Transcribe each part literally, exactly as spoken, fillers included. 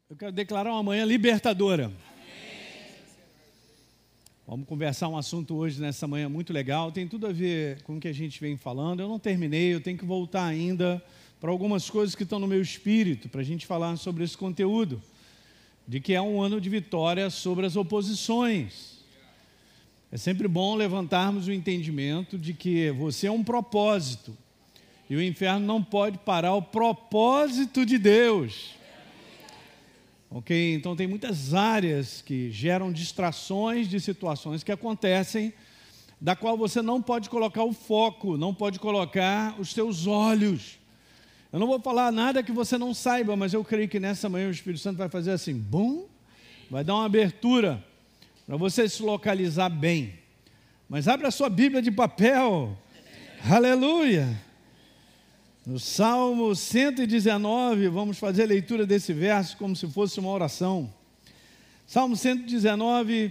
Eu quero declarar uma manhã libertadora. Amém. Vamos conversar um assunto hoje, nessa manhã, muito legal. Tem tudo a ver com o que a gente vem falando. Eu não terminei, eu tenho que voltar ainda para algumas coisas que estão no meu espírito, para a gente falar sobre esse conteúdo, de que é um ano de vitória sobre as oposições. É sempre bom levantarmos o entendimento de que você é um propósito, e o inferno não pode parar o propósito de Deus. Ok? Então tem muitas áreas que geram distrações de situações que acontecem, da qual você não pode colocar o foco, não pode colocar os seus olhos. Eu não vou falar nada que você não saiba, mas eu creio que nessa manhã o Espírito Santo vai fazer assim, bum, vai dar uma abertura para você se localizar bem. Mas abra a sua Bíblia de papel, aleluia! No Salmo cento e dezenove, vamos fazer a leitura desse verso como se fosse uma oração. Salmo cento e dezenove,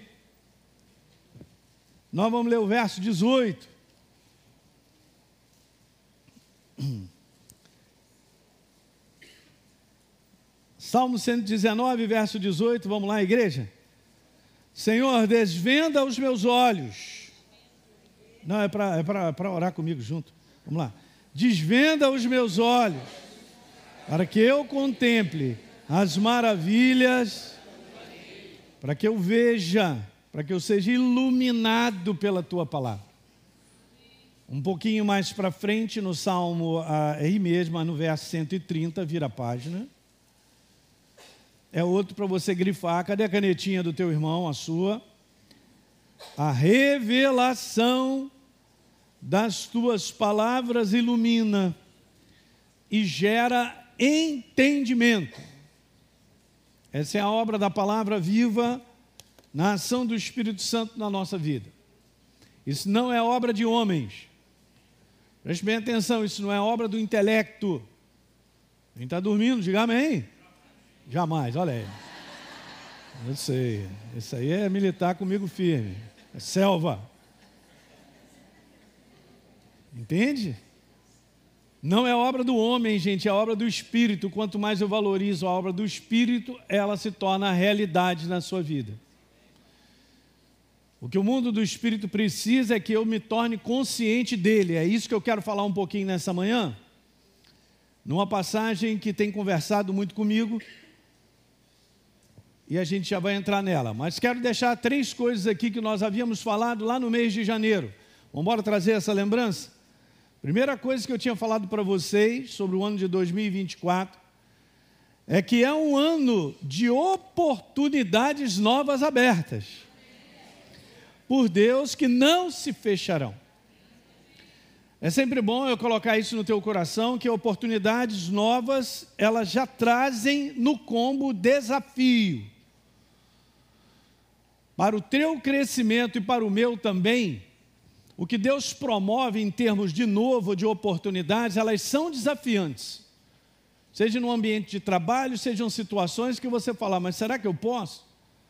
nós vamos ler o verso dezoito. Salmo cento e dezenove, verso dezoito, vamos lá, igreja? Senhor, desvenda os meus olhos. Não, é para é para orar comigo junto. Vamos lá. Desvenda os meus olhos, para que eu contemple as maravilhas, para que eu veja, para que eu seja iluminado pela Tua palavra. Um pouquinho mais para frente, no Salmo, aí mesmo, no verso cento e trinta, vira a página. É outro para você grifar. Cadê a canetinha do teu irmão, a sua? A revelação das tuas palavras ilumina e gera entendimento. Essa é a obra da palavra viva na ação do Espírito Santo na nossa vida. Isso não é obra de homens. Preste bem atenção, isso não é obra do intelecto. Quem está dormindo, diga amém. Jamais, olha aí. Eu sei, isso aí é militar comigo firme. É selva. Entende? Não é obra do homem, gente, é obra do Espírito. Quanto mais eu valorizo a obra do Espírito, ela se torna realidade na sua vida. O que o mundo do Espírito precisa é que eu me torne consciente dele. É isso que eu quero falar um pouquinho nessa manhã. Numa passagem que tem conversado muito comigo, e a gente já vai entrar nela. Mas quero deixar três coisas aqui que nós havíamos falado lá no mês de janeiro. Vamos embora trazer essa lembrança? Primeira coisa que eu tinha falado para vocês sobre o ano de dois mil e vinte e quatro é que é um ano de oportunidades novas abertas por Deus que não se fecharão. É sempre bom eu colocar isso no teu coração, que oportunidades novas, elas já trazem no combo desafio. Para o teu crescimento e para o meu também, o que Deus promove em termos de novo, de oportunidades, elas são desafiantes. Seja no ambiente de trabalho, sejam situações que você fala, mas será que eu posso?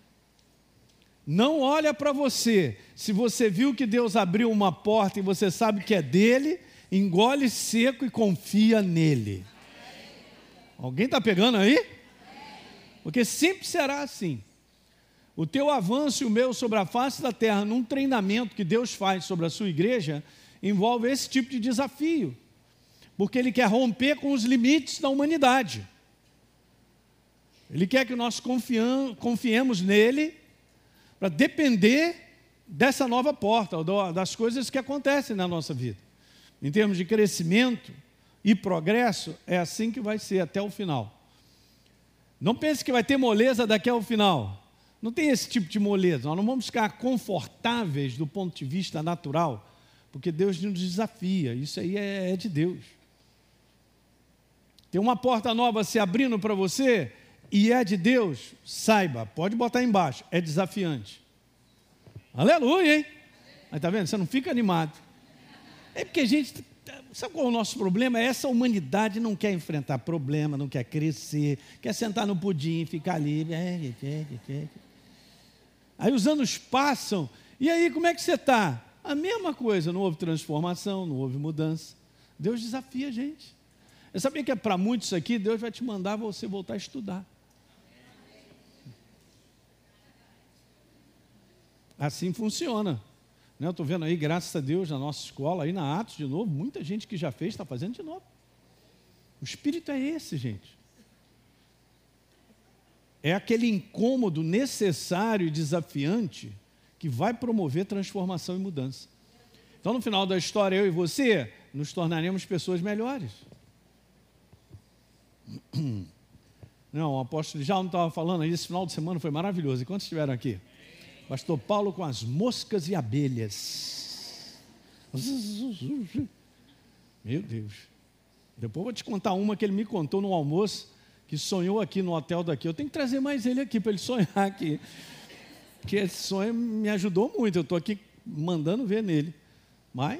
Não olha para você. Se você viu que Deus abriu uma porta e você sabe que é dele, engole seco e confia nele. Alguém está pegando aí? Porque sempre será assim. O teu avanço e o meu sobre a face da terra, num treinamento que Deus faz sobre a sua igreja, envolve esse tipo de desafio. Porque Ele quer romper com os limites da humanidade. Ele quer que nós confiam, confiemos nele para depender dessa nova porta, das coisas que acontecem na nossa vida. Em termos de crescimento e progresso, é assim que vai ser até o final. Não pense que vai ter moleza daqui ao final. Não tem esse tipo de moleza. Nós não vamos ficar confortáveis do ponto de vista natural, porque Deus nos desafia. Isso aí é, é de Deus. Tem uma porta nova se abrindo para você e é de Deus, saiba, pode botar embaixo, é desafiante. Aleluia, hein? Mas está vendo? Você não fica animado. É porque a gente... Sabe qual é o nosso problema? Essa humanidade não quer enfrentar problema, não quer crescer, quer sentar no pudim e ficar ali. Aí os anos passam, e aí como é que você está? A mesma coisa, não houve transformação, não houve mudança. Deus desafia a gente. Eu sabia que é para muitos aqui, Deus vai te mandar você voltar a estudar. Assim funciona. Eu estou vendo aí, graças a Deus, na nossa escola, aí na Atos, de novo, muita gente que já fez está fazendo de novo. O espírito é esse, gente. É aquele incômodo necessário e desafiante que vai promover transformação e mudança. Então, no final da história, eu e você nos tornaremos pessoas melhores. Não, o apóstolo já não estava falando aí, esse final de semana foi maravilhoso. E quantos estiveram aqui? Pastor Paulo com as moscas e abelhas. Meu Deus. Depois eu vou te contar uma que ele me contou no almoço, que sonhou aqui no hotel daqui. Eu tenho que trazer mais ele aqui para ele sonhar aqui. Porque esse sonho me ajudou muito. Eu estou aqui mandando ver nele. Mas,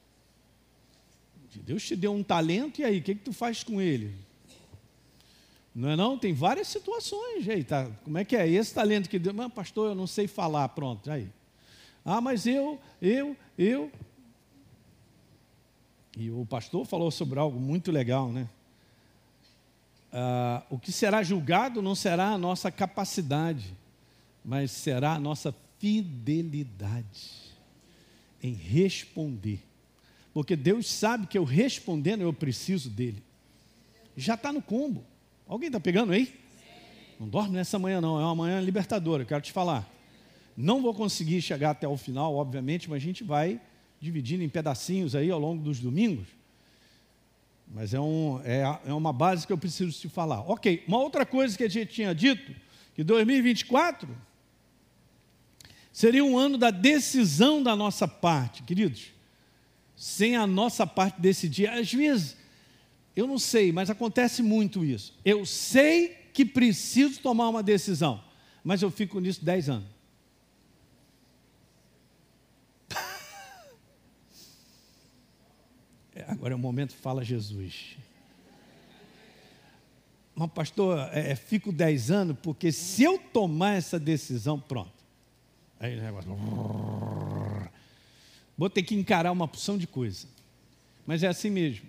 Deus te deu um talento, e aí, o que, que tu faz com ele? Não é não? Tem várias situações. Aí, tá? Como é que é? Esse talento que deu, mas pastor, eu não sei falar, pronto. Aí. Ah, mas eu, eu, eu. E o pastor falou sobre algo muito legal, né? Ah, o que será julgado não será a nossa capacidade, mas será a nossa fidelidade em responder. Porque Deus sabe que eu respondendo, eu preciso dele. Já está no combo. Alguém está pegando aí? Não dorme nessa manhã não, é uma manhã libertadora, eu quero te falar. Não vou conseguir chegar até o final, obviamente, mas a gente vai dividindo em pedacinhos aí ao longo dos domingos. Mas é, um, é, é uma base que eu preciso te falar. Ok, uma outra coisa que a gente tinha dito, que dois mil e vinte e quatro seria um ano da decisão da nossa parte, queridos. Sem a nossa parte decidir, às vezes, eu não sei, mas acontece muito isso. Eu sei que preciso tomar uma decisão, mas eu fico nisso dez anos. Agora é o momento, fala Jesus. Mas pastor, é, fico dez anos, porque se eu tomar essa decisão, pronto. Aí o negócio... Vou ter que encarar uma porção de coisa. Mas é assim mesmo.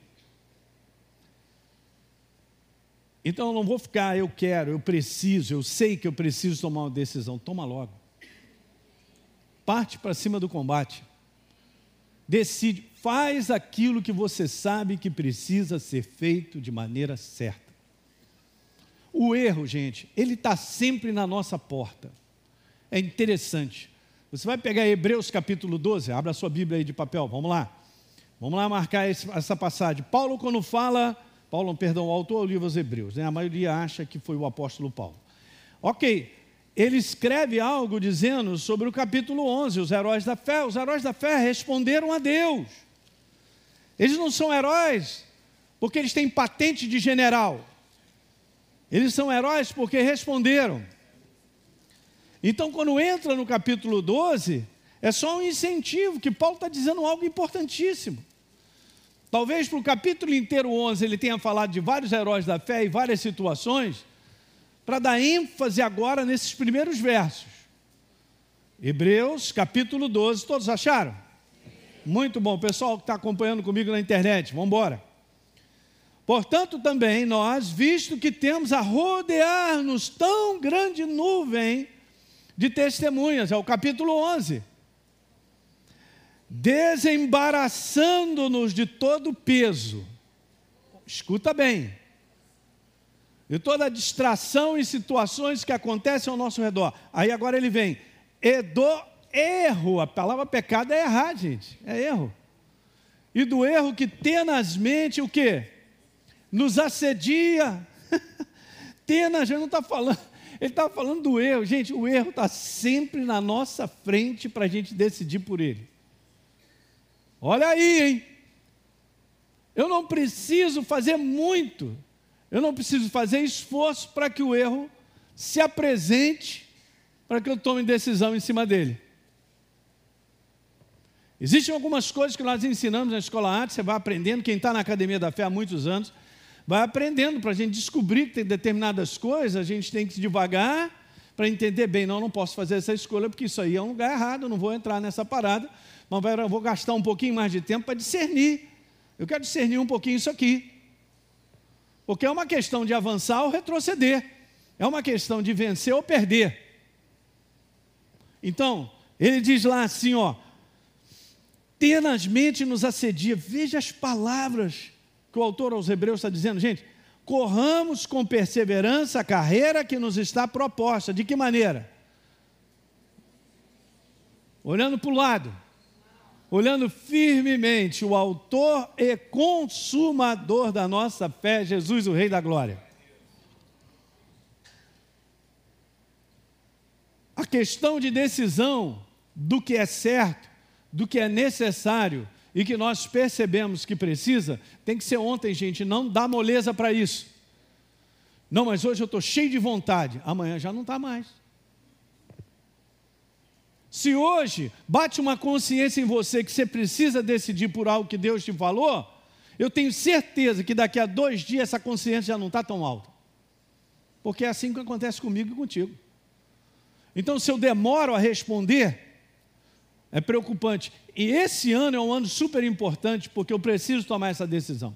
Então eu não vou ficar, eu quero, eu preciso, eu sei que eu preciso tomar uma decisão. Toma logo. Parte para cima do combate. Decide, faz aquilo que você sabe que precisa ser feito de maneira certa. O erro, gente, ele está sempre na nossa porta. É interessante. Você vai pegar Hebreus capítulo doze, abra a sua Bíblia aí de papel, vamos lá. Vamos lá marcar esse, essa passagem. Paulo, quando fala, Paulo, perdão, o autor do livro aos Hebreus, né? A maioria acha que foi o apóstolo Paulo. Ok, ele escreve algo dizendo sobre o capítulo onze, os heróis da fé. Os heróis da fé responderam a Deus. Eles não são heróis porque eles têm patente de general. Eles são heróis porque responderam. Então, quando entra no capítulo doze, é só um incentivo, que Paulo está dizendo algo importantíssimo. Talvez para o capítulo inteiro onze ele tenha falado de vários heróis da fé e várias situações, para dar ênfase agora nesses primeiros versos. Hebreus capítulo doze, todos acharam? Muito bom, pessoal que está acompanhando comigo na internet, vamos embora. Portanto, também nós, visto que temos a rodear-nos tão grande nuvem de testemunhas, é o capítulo onze, desembaraçando-nos de todo o peso, escuta bem, de toda a distração e situações que acontecem ao nosso redor. Aí agora ele vem, e do erro, a palavra pecado é errar, gente, é erro, e do erro que tenazmente, o quê? Nos assedia, tenazmente, não está falando, ele está falando do erro, gente, o erro está sempre na nossa frente para a gente decidir por ele. Olha aí, hein? Eu não preciso fazer muito, eu não preciso fazer esforço para que o erro se apresente, para que eu tome decisão em cima dele. Existem algumas coisas que nós ensinamos na Escola Arte, você vai aprendendo, quem está na Academia da Fé há muitos anos, vai aprendendo para a gente descobrir que tem determinadas coisas, a gente tem que ir devagar para entender bem, não, não posso fazer essa escolha, porque isso aí é um lugar errado, eu não vou entrar nessa parada, mas eu vou gastar um pouquinho mais de tempo para discernir. Eu quero discernir um pouquinho isso aqui. Porque é uma questão de avançar ou retroceder. É uma questão de vencer ou perder. Então, Ele diz lá assim, ó, tenazmente nos assedia. Veja as palavras que o autor aos Hebreus está dizendo, gente. Corramos com perseverança a carreira que nos está proposta. De que maneira? Olhando para o lado, olhando firmemente o autor e consumador da nossa fé, Jesus, o Rei da Glória. A questão de decisão do que é certo, do que é necessário e que nós percebemos que precisa, tem que ser ontem, gente, não dá moleza para isso. Não, mas hoje eu estou cheio de vontade, amanhã já não está mais. Se hoje bate uma consciência em você que você precisa decidir por algo que Deus te falou, eu tenho certeza que daqui a dois dias essa consciência já não está tão alta. Porque é assim que acontece comigo e contigo. Então, se eu demoro a responder, é preocupante. E esse ano é um ano super importante, porque eu preciso tomar essa decisão.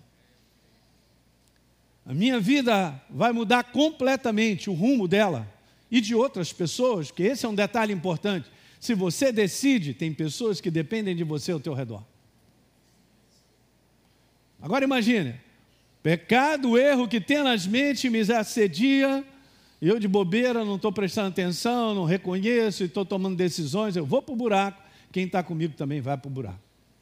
A minha vida vai mudar completamente o rumo dela e de outras pessoas, que esse é um detalhe importante. Se você decide, tem pessoas que dependem de você ao teu redor. Agora imagine, pecado, erro que tenazmente me assedia, eu de bobeira não estou prestando atenção, não reconheço e estou tomando decisões, eu vou para o buraco, quem está comigo também vai para o buraco.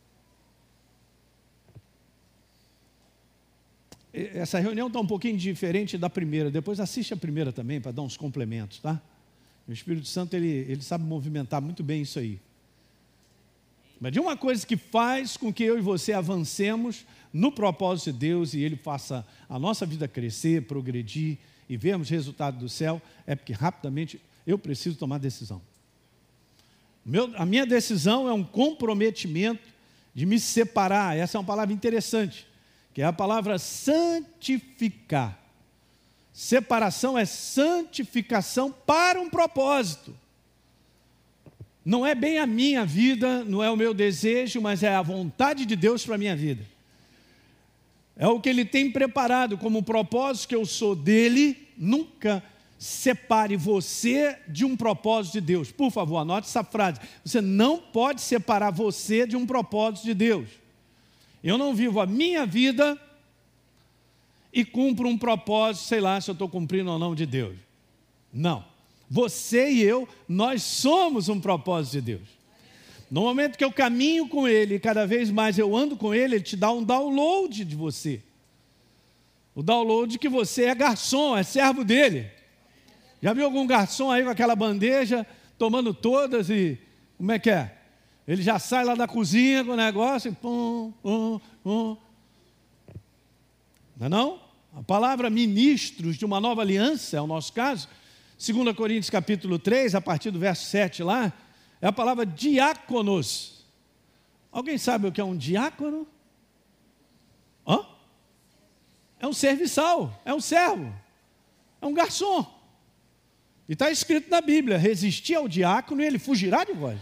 Essa reunião está um pouquinho diferente da primeira, depois assiste a primeira também, para dar uns complementos, tá? O Espírito Santo, ele, ele sabe movimentar muito bem isso aí. Mas de uma coisa que faz com que eu e você avancemos no propósito de Deus e Ele faça a nossa vida crescer, progredir e vermos resultado do céu, é porque rapidamente eu preciso tomar decisão. Meu, a minha decisão é um comprometimento de me separar. Essa é uma palavra interessante, que é a palavra santificar. Separação é santificação para um propósito. Não é bem a minha vida, não é o meu desejo, mas é a vontade de Deus para a minha vida. É o que Ele tem preparado como propósito que eu sou dEle. Nunca separe você de um propósito de Deus. Por favor, anote essa frase. Você não pode separar você de um propósito de Deus. Eu não vivo a minha vida e cumpro um propósito, sei lá se eu estou cumprindo ou não de Deus. Não. Você e eu, nós somos um propósito de Deus. No momento que eu caminho com Ele, cada vez mais eu ando com Ele, Ele te dá um download de você. O download que você é garçom, é servo dEle. Já viu algum garçom aí com aquela bandeja, tomando todas e... Como é que é? Ele já sai lá da cozinha com o negócio e... Pum, pum, pum. Não é não? A palavra ministros de uma nova aliança, é o nosso caso, dois Coríntios capítulo três, a partir do verso sete lá, é a palavra diáconos. Alguém sabe o que é um diácono? Hã? É um serviçal, é um servo, é um garçom. E está escrito na Bíblia, resistir ao diácono e ele fugirá de vós.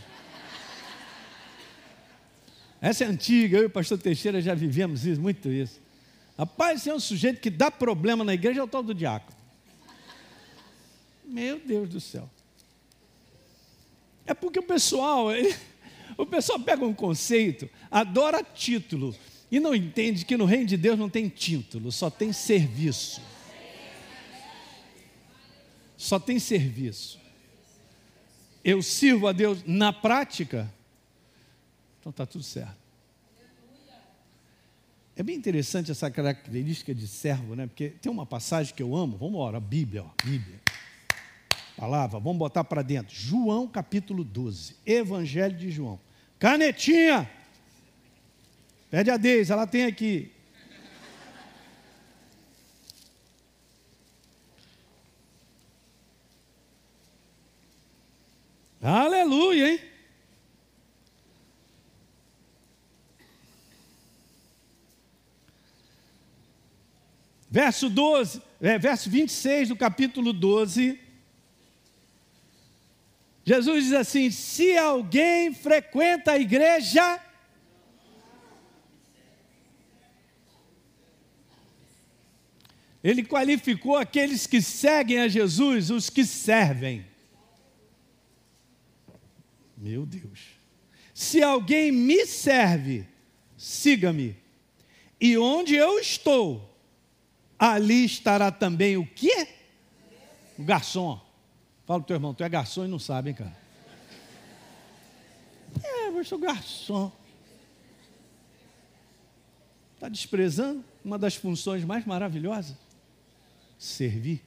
Essa é antiga, eu e o pastor Teixeira já vivemos isso, muito isso. Rapaz, esse é um sujeito que dá problema na igreja, é o tal do diácono. Meu Deus do céu. É porque o pessoal, ele, o pessoal pega um conceito, adora título, e não entende que no reino de Deus não tem título, só tem serviço. Só tem serviço. Eu sirvo a Deus na prática, então está tudo certo. É bem interessante essa característica de servo, né? Porque tem uma passagem que eu amo, vamos embora, a Bíblia, ó, Bíblia. Palavra, vamos botar para dentro. João capítulo doze, Evangelho de João. Canetinha! Pede a Deise, ela tem aqui. Aleluia, hein? Verso doze, é, verso vinte e seis do capítulo doze. Jesus diz assim: se alguém frequenta a igreja, ele qualificou aqueles que seguem a Jesus, os que servem. Meu Deus. Se alguém me serve, siga-me. E onde eu estou, ali estará também o quê? O garçom. Fala pro teu irmão, tu é garçom e não sabe, hein, cara? É, eu sou garçom. Está desprezando uma das funções mais maravilhosas? Servir.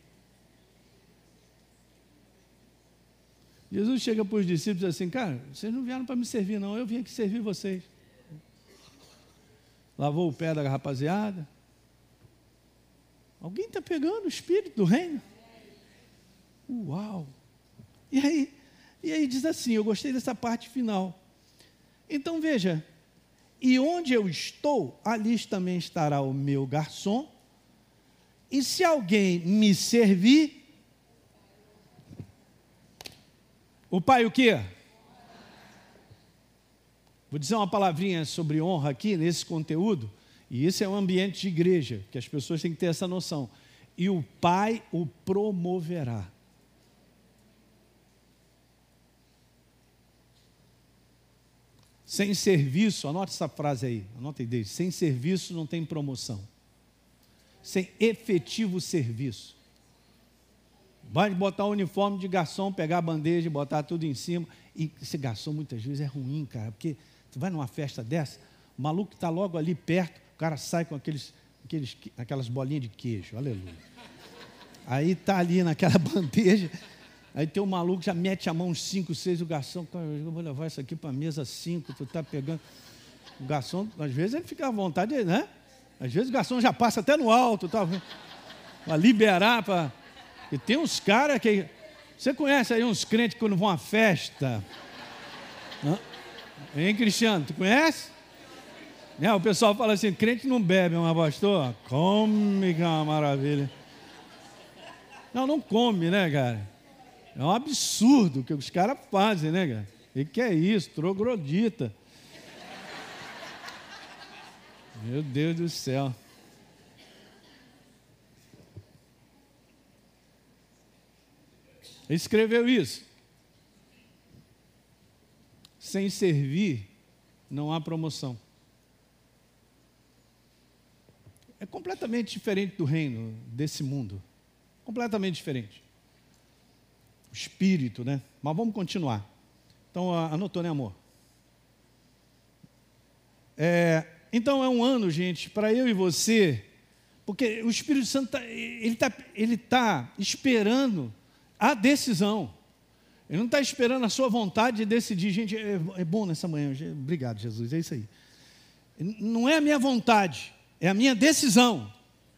Jesus chega para os discípulos e diz assim, cara, vocês não vieram para me servir não, eu vim aqui servir vocês. Lavou o pé da rapaziada. Alguém está pegando o espírito do reino? Uau! E aí, e aí diz assim, eu gostei dessa parte final. Então veja, e onde eu estou, ali também estará o meu garçom, e se alguém me servir, o pai o quê? Vou dizer uma palavrinha sobre honra aqui, nesse conteúdo, e esse é um ambiente de igreja, que as pessoas têm que ter essa noção. E o pai o promoverá. Sem serviço, anota essa frase aí, anota aí, Deise, sem serviço não tem promoção. Sem efetivo serviço. Vai botar o uniforme de garçom, pegar a bandeja, botar tudo em cima. E esse garçom muitas vezes é ruim, cara, porque tu vai numa festa dessa, o maluco está logo ali perto, o cara sai com aqueles, aqueles, aquelas bolinhas de queijo, aleluia. Aí está ali naquela bandeja, aí tem um maluco que já mete a mão uns cinco, seis, o garçom, eu vou levar isso aqui para a mesa cinco, tu está pegando. O garçom, às vezes ele fica à vontade, né? Às vezes o garçom já passa até no alto, tá? Para liberar, para... E tem uns caras que... Você conhece aí uns crentes que quando vão à festa? Hã? Hein, Cristiano, tu conhece? É, o pessoal fala assim, crente não bebe, mas pastor, come, que é uma maravilha. Não, não come, né, cara? É um absurdo o que os caras fazem, né, cara? E que é isso, troglodita. Meu Deus do céu. Ele escreveu isso. Sem servir, não há promoção. É completamente diferente do reino, desse mundo. Completamente diferente. O espírito, né? Mas vamos continuar. Então, anotou, né, amor? É, então, é um ano, gente, para eu e você, porque o Espírito Santo, tá, ele está ele tá esperando a decisão. Ele não está esperando a sua vontade de decidir. Gente, é, é bom nessa manhã. Obrigado, Jesus, é isso aí. Não é a minha vontade, é a minha decisão.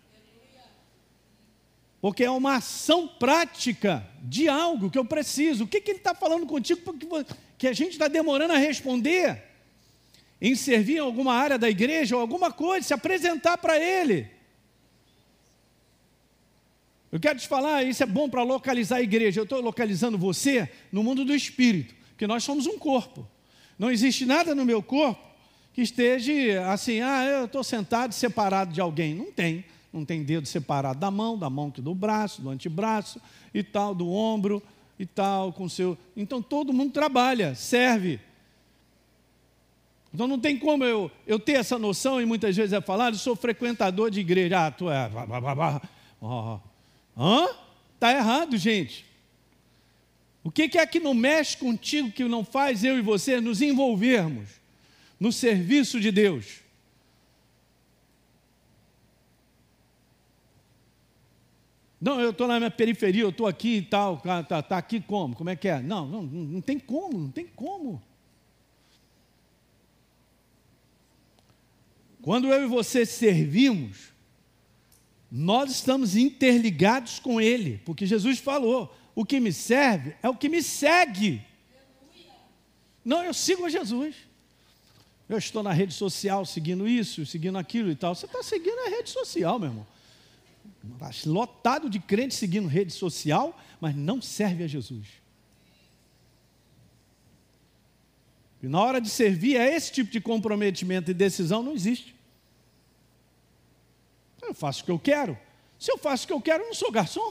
Porque é uma ação prática de algo que eu preciso. O que, que ele está falando contigo que a gente está demorando a responder? Em servir em alguma área da igreja ou alguma coisa, se apresentar para ele. Eu quero te falar, isso é bom para localizar a igreja. Eu estou localizando você no mundo do espírito, porque nós somos um corpo. Não existe nada no meu corpo que esteja assim, ah, eu estou sentado separado de alguém. Não tem. Não tem dedo separado da mão, da mão que do braço, do antebraço e tal, do ombro e tal, com seu... Então todo mundo trabalha, serve. Então não tem como eu, eu ter essa noção, e muitas vezes é falado, eu sou frequentador de igreja. Ah, tu é... Oh. Hã? Está errado, gente. O que é que não mexe contigo, que não faz eu e você nos envolvermos no serviço de Deus? Não, eu estou na minha periferia, eu estou aqui e tal, está tá aqui como? Como é que é? Não, não, não tem como, não tem como. Quando eu e você servimos, nós estamos interligados com Ele, porque Jesus falou, o que me serve é o que me segue. Não, eu sigo a Jesus. Eu estou na rede social seguindo isso, seguindo aquilo e tal. Você está seguindo a rede social, meu irmão. Lotado de crentes seguindo rede social, mas não serve a Jesus. E na hora de servir, é esse tipo de comprometimento e decisão não existe. Eu faço o que eu quero. Se eu faço o que eu quero, eu não sou garçom.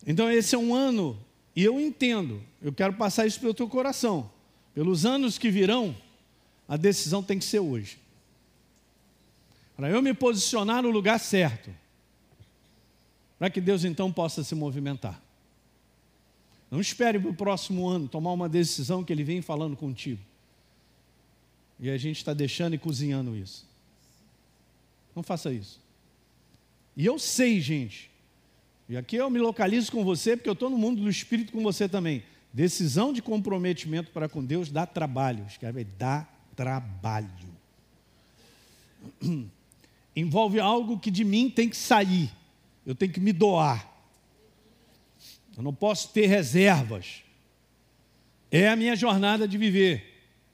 Então esse é um ano, e eu entendo, eu quero passar isso pelo teu coração. Pelos anos que virão, a decisão tem que ser hoje. Para eu me posicionar no lugar certo. Para que Deus então possa se movimentar. Não espere para o próximo ano tomar uma decisão que Ele vem falando contigo. E a gente está deixando e cozinhando isso. Não faça isso. E eu sei, gente, e aqui eu me localizo com você, porque eu estou no mundo do Espírito com você também. Decisão de comprometimento para com Deus dá trabalho. Escreve aí, dá trabalho. Envolve algo que de mim tem que sair. Eu tenho que me doar. Eu não posso ter reservas. É a minha jornada de viver.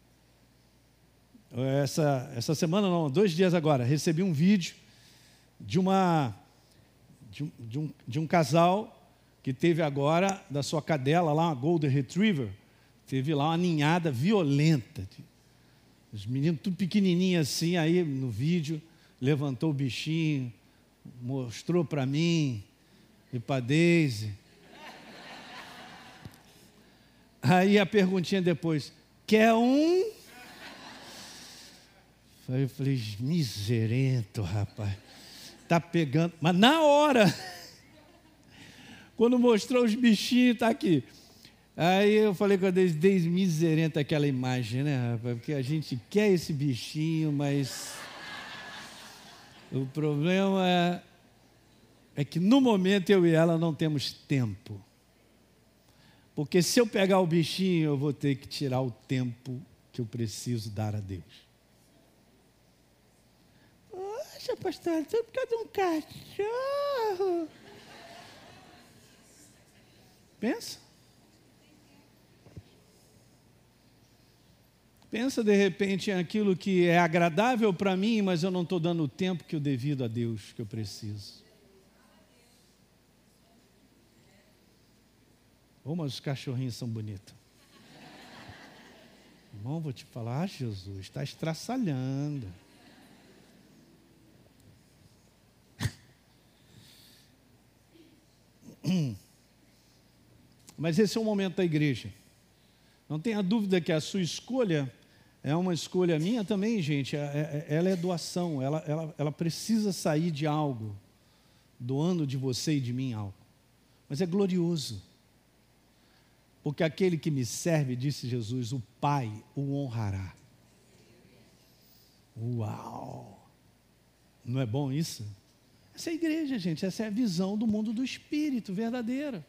Essa, essa semana, não, dois dias agora, recebi um vídeo de, uma, de, um, de, um, de um casal que teve agora, da sua cadela lá, uma Golden Retriever, teve lá uma ninhada violenta. Os meninos tudo pequenininhos assim, aí no vídeo, levantou o bichinho, mostrou para mim e para a Deise. Aí a perguntinha depois, quer um? Aí eu falei, miserento, rapaz, tá pegando, mas na hora, quando mostrou os bichinhos, tá aqui. Aí eu falei com a Deise, Deise, miserento aquela imagem, né, rapaz, porque a gente quer esse bichinho, mas o problema é, é que no momento eu e ela não temos tempo. Porque se eu pegar o bichinho, eu vou ter que tirar o tempo que eu preciso dar a Deus. Poxa, pastor, tudo por causa de um cachorro. Pensa. Pensa de repente em aquilo que é agradável para mim, mas eu não estou dando o tempo que eu devido a Deus, que eu preciso. Oh, mas os cachorrinhos são bonitos. Irmão, vou te falar, ah, Jesus, está estraçalhando. Mas esse é o momento da igreja. Não tenha dúvida que a sua escolha é uma escolha minha também, gente. Ela é doação, ela, ela, ela precisa sair de algo, doando de você e de mim algo. Mas é glorioso. Porque aquele que me serve, disse Jesus, o Pai o honrará. Uau! Não é bom isso? Essa é a igreja, gente. Essa é a visão do mundo do Espírito verdadeira.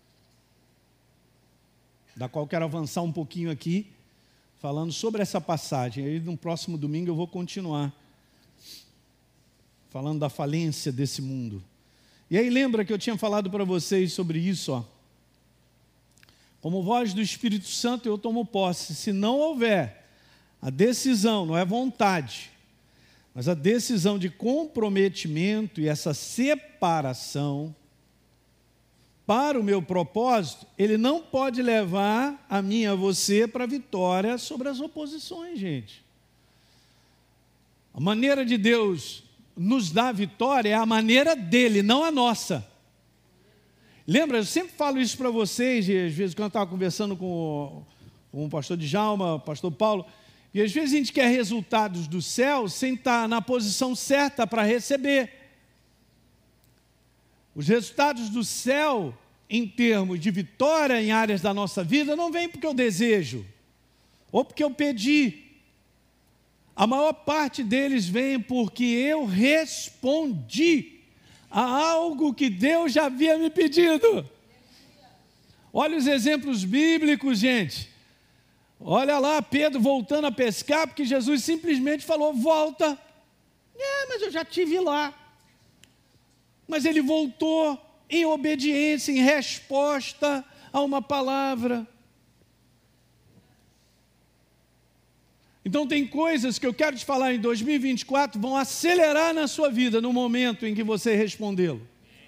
Da qual quero avançar um pouquinho aqui, falando sobre essa passagem. Aí no próximo domingo eu vou continuar falando da falência desse mundo. E aí lembra que eu tinha falado para vocês sobre isso, ó. Como voz do Espírito Santo eu tomo posse. Se não houver a decisão, não é vontade, mas a decisão de comprometimento e essa separação para o meu propósito, ele não pode levar a mim e a você para a vitória sobre as oposições, gente. A maneira de Deus nos dar vitória é a maneira dele, não a nossa. Lembra, eu sempre falo isso para vocês, e às vezes quando eu estava conversando com o, com o pastor Djalma, o pastor Paulo, e às vezes a gente quer resultados do céu sem estar na posição certa para receber. Os resultados do céu, em termos de vitória em áreas da nossa vida, não vêm porque eu desejo, ou porque eu pedi. A maior parte deles vem porque eu respondi a algo que Deus já havia me pedido. Olha os exemplos bíblicos, gente. Olha lá, Pedro voltando a pescar, porque Jesus simplesmente falou, volta. É, mas eu já estive lá. Mas ele voltou em obediência, em resposta a uma palavra. Então tem coisas que eu quero te falar em dois mil e vinte e quatro, vão acelerar na sua vida no momento em que você respondê-lo.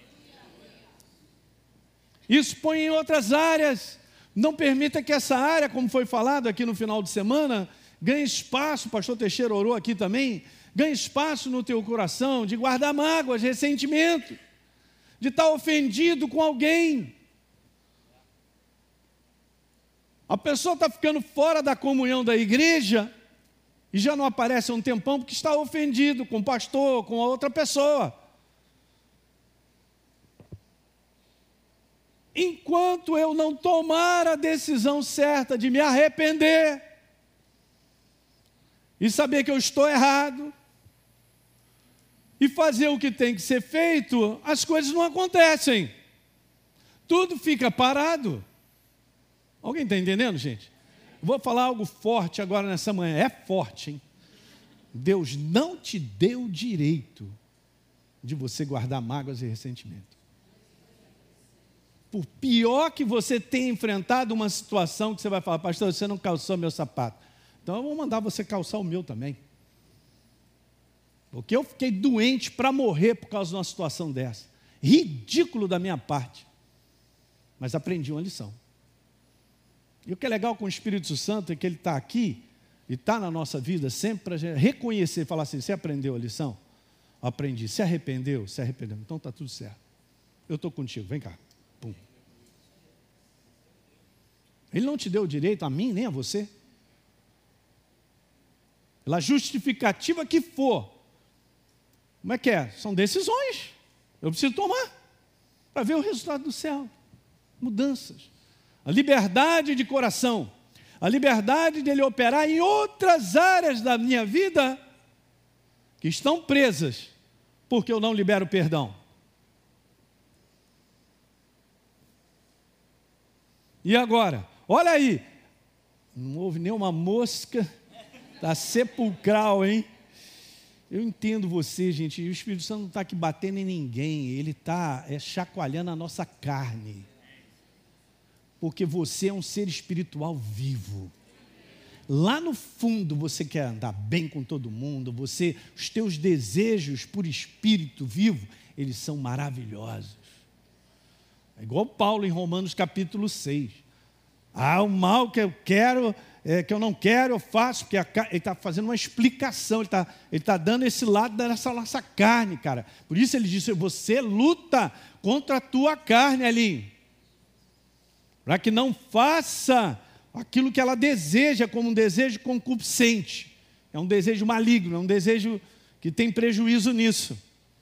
Isso põe em outras áreas. Não permita que essa área, como foi falado aqui no final de semana, ganhe espaço, o pastor Teixeira orou aqui também, ganhe espaço no teu coração, de guardar mágoas, ressentimento, de estar ofendido com alguém. A pessoa está ficando fora da comunhão da igreja e já não aparece há um tempão porque está ofendido com o pastor, com a outra pessoa. Enquanto eu não tomar a decisão certa de me arrepender e saber que eu estou errado e fazer o que tem que ser feito, as coisas não acontecem. Tudo fica parado. Alguém está entendendo, gente? Vou falar algo forte agora nessa manhã. É forte, hein? Deus não te deu o direito de você guardar mágoas e ressentimento. Por pior que você tenha enfrentado uma situação que você vai falar, pastor, você não calçou meu sapato. Então eu vou mandar você calçar o meu também. Porque eu fiquei doente para morrer por causa de uma situação dessa. Ridículo da minha parte. Mas aprendi uma lição. E o que é legal com o Espírito Santo é que ele está aqui e está na nossa vida sempre para reconhecer, falar assim, você aprendeu a lição? Aprendi. Se arrependeu? Se arrependeu. Então está tudo certo. Eu estou contigo, vem cá. Pum. Ele não te deu o direito a mim, nem a você. Pela justificativa que for. Como é que é? São decisões. Eu preciso tomar para ver o resultado do céu. Mudanças. A liberdade de coração. A liberdade de ele operar em outras áreas da minha vida que estão presas porque eu não libero perdão. E agora? Olha aí. Não houve nenhuma mosca. Está sepulcral, hein? Eu entendo você, gente. E o Espírito Santo não está aqui batendo em ninguém. Ele está é, chacoalhando a nossa carne. Porque você é um ser espiritual vivo. Lá no fundo você quer andar bem com todo mundo. Você, os teus desejos por espírito vivo, eles são maravilhosos. É igual Paulo em Romanos capítulo seis. Ah, o mal que eu quero, é, que eu não quero, eu faço, porque a, ele está fazendo uma explicação, ele está ele tá dando esse lado dessa nossa carne, cara. Por isso ele disse, você luta contra a tua carne, Elinho, para que não faça aquilo que ela deseja como um desejo concupiscente. É um desejo maligno, é um desejo que tem prejuízo nisso.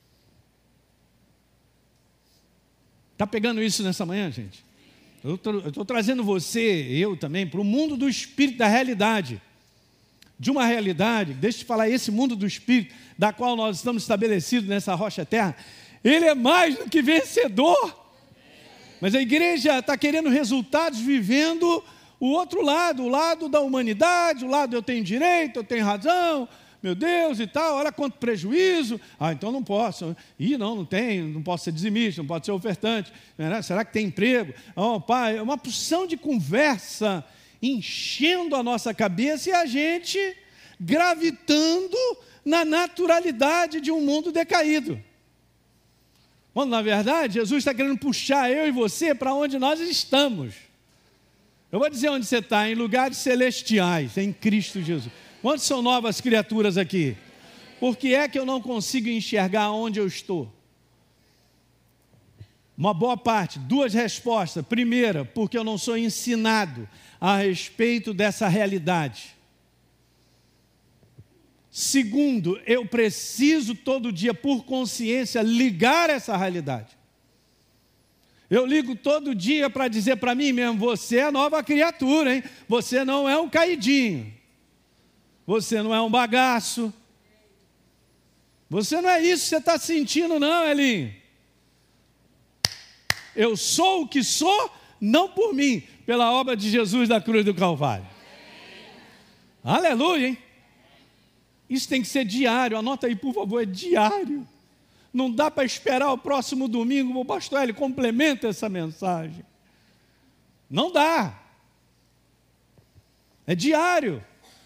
Está pegando isso nessa manhã, gente? Eu estou trazendo você, eu também, para o mundo do Espírito, da realidade. De uma realidade, deixa eu te falar, esse mundo do Espírito, da qual nós estamos estabelecidos nessa rocha eterna, ele é mais do que vencedor. Mas a igreja está querendo resultados vivendo o outro lado, o lado da humanidade, o lado eu tenho direito, eu tenho razão, meu Deus e tal, olha quanto prejuízo. Ah, então não posso. Ih, não, não tenho, não posso ser dizimista, não posso ser ofertante. Né? Será que tem emprego? Oh, pai, é uma porção de conversa enchendo a nossa cabeça e a gente gravitando na naturalidade de um mundo decaído. Quando, na verdade, Jesus está querendo puxar eu e você para onde nós estamos. Eu vou dizer onde você está, em lugares celestiais, em Cristo Jesus. Quantos são novas criaturas aqui? Por que é que eu não consigo enxergar onde eu estou? Uma boa parte, duas respostas. Primeira, porque eu não sou ensinado a respeito dessa realidade. Segundo, eu preciso todo dia, por consciência, ligar essa realidade. Eu ligo todo dia para dizer para mim mesmo, você é nova criatura, hein? Você não é um caidinho. Você não é um bagaço. Você não é isso que você está sentindo, não, Elinho. Eu sou o que sou, não por mim, pela obra de Jesus da cruz do Calvário. Aleluia, hein? Isso tem que ser diário, anota aí, por favor, é diário. Não dá para esperar o próximo domingo, o pastor Hélio complementa essa mensagem. Não dá. É diário.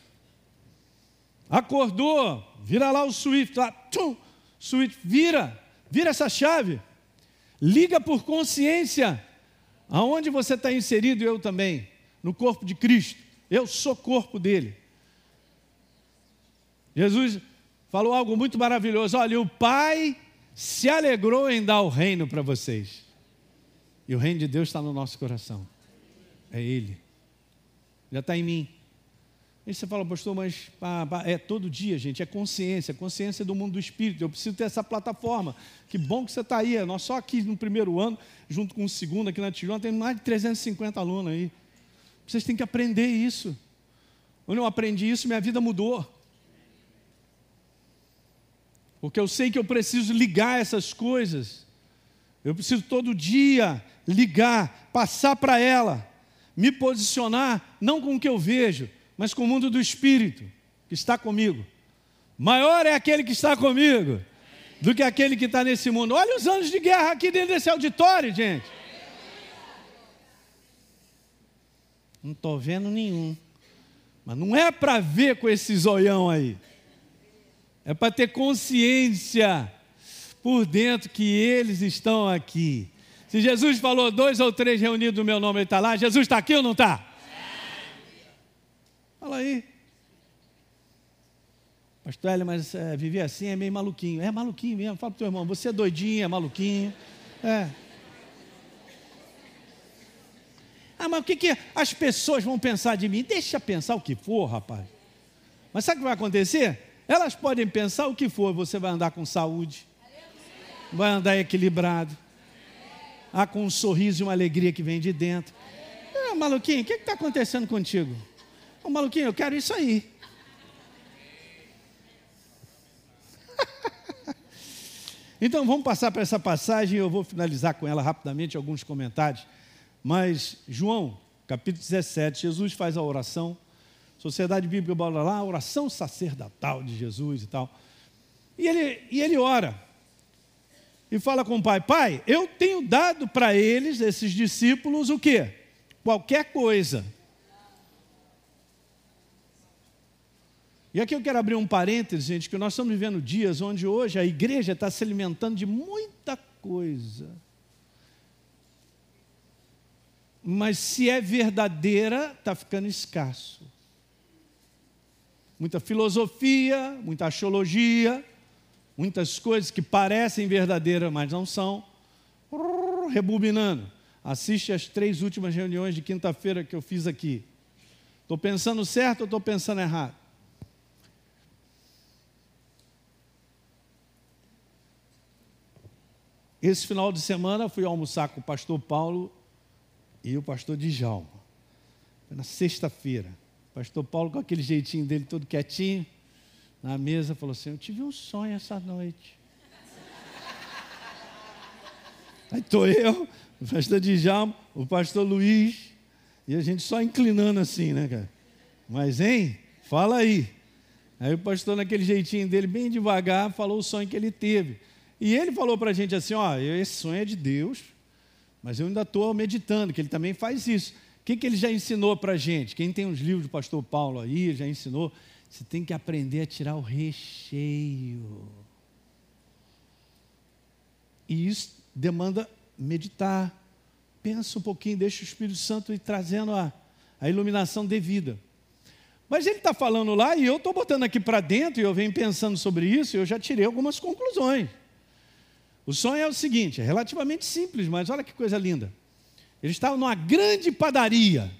Acordou, vira lá o Swift, lá, tchum, Swift, vira, vira essa chave. Liga por consciência aonde você está inserido, eu também, no corpo de Cristo. Eu sou corpo dele. Jesus falou algo muito maravilhoso. Olha, o Pai se alegrou em dar o reino para vocês. E o reino de Deus está no nosso coração. É Ele. já está em mim. Aí você fala, pastor, mas pá, pá, é todo dia, gente, é consciência, consciência do mundo do Espírito, eu preciso ter essa plataforma. Que bom que você está aí, nós só aqui no primeiro ano, junto com o segundo aqui na Tijuana, tem mais de trezentos e cinquenta alunos aí. Vocês têm que aprender isso. Quando eu aprendi isso, minha vida mudou. Porque eu sei que eu preciso ligar essas coisas. Eu preciso todo dia ligar, passar para ela, me posicionar, não com o que eu vejo, mas com o mundo do Espírito, que está comigo. Maior é aquele que está comigo do que aquele que está nesse mundo. Olha os anos de guerra aqui dentro desse auditório, gente. Não estou vendo nenhum. Mas não é para ver com esse zoião aí. É para ter consciência por dentro que eles estão aqui. Se Jesus falou dois ou três reunidos no meu nome, ele está lá. Jesus está aqui ou não está? Fala aí. Pastor Hélio, mas é, viver assim é meio maluquinho. É maluquinho mesmo. Fala para o teu irmão, você é doidinho, é maluquinho. É. Ah, mas o que, que as pessoas vão pensar de mim? Deixa pensar o que for, rapaz. Mas sabe o que vai acontecer? Elas podem pensar o que for. Você vai andar com saúde. Vai andar equilibrado. Ah, com um sorriso e uma alegria que vem de dentro. Ah, maluquinho, o que está acontecendo contigo? Ô, maluquinho, eu quero isso aí. Então, vamos passar para essa passagem. Eu vou finalizar com ela rapidamente, alguns comentários. Mas, João, capítulo dezessete, Jesus faz a oração. Sociedade Bíblica bora lá, a oração sacerdotal de Jesus e tal. E ele, e ele ora. E fala com o pai, pai, eu tenho dado para eles, esses discípulos, o quê? Qualquer coisa. E aqui eu quero abrir um parênteses, gente, que nós estamos vivendo dias onde hoje a igreja está se alimentando de muita coisa. Mas se é verdadeira, está ficando escasso. Muita filosofia, muita axiologia, muitas coisas que parecem verdadeiras, mas não são. Rebobinando. Assiste as três últimas reuniões de quinta-feira que eu fiz aqui. Estou pensando certo ou estou pensando errado? Esse final de semana fui almoçar com o pastor Paulo e o pastor Djalma. Foi na sexta-feira. O pastor Paulo, com aquele jeitinho dele todo quietinho, na mesa, falou assim, eu tive um sonho essa noite. Aí estou eu, o pastor Djalma, o pastor Luiz, e a gente só inclinando assim, né, cara? Mas, hein? Fala aí. Aí o pastor, naquele jeitinho dele, bem devagar, falou o sonho que ele teve. E ele falou para a gente assim, ó, esse sonho é de Deus, mas eu ainda estou meditando, que ele também faz isso. O que, que ele já ensinou para a gente? Quem tem os livros do pastor Paulo aí, já ensinou, você tem que aprender a tirar o recheio. E isso demanda meditar. Pensa um pouquinho, deixa o Espírito Santo ir trazendo a, a iluminação devida. Mas ele está falando lá e eu estou botando aqui para dentro e eu venho pensando sobre isso e eu já tirei algumas conclusões. O sonho é o seguinte, é relativamente simples, mas olha que coisa linda. Ele estava numa grande padaria.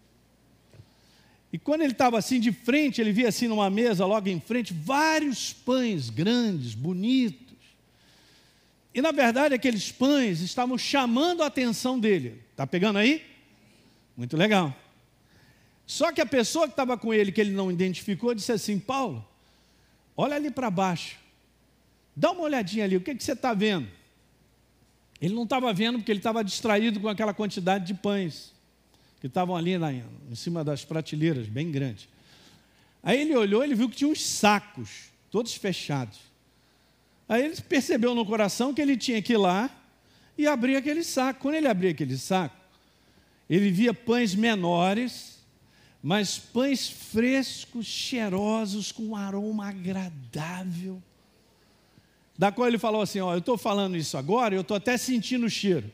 E quando ele estava assim de frente, ele via assim numa mesa logo em frente, vários pães grandes, bonitos. E na verdade aqueles pães estavam chamando a atenção dele. Está pegando aí? Muito legal. Só que a pessoa que estava com ele, que ele não identificou, disse assim, Paulo, olha ali para baixo. Dá uma olhadinha ali, o que, que você está vendo? Ele não estava vendo porque ele estava distraído com aquela quantidade de pães que estavam ali na, em cima das prateleiras, bem grandes. Aí ele olhou, ele viu que tinha uns sacos, todos fechados. Aí ele percebeu no coração que ele tinha que ir lá e abrir aquele saco. Quando ele abria aquele saco, ele via pães menores, mas pães frescos, cheirosos, com um aroma agradável. Da qual ele falou assim, ó, eu estou falando isso agora, eu estou até sentindo o cheiro.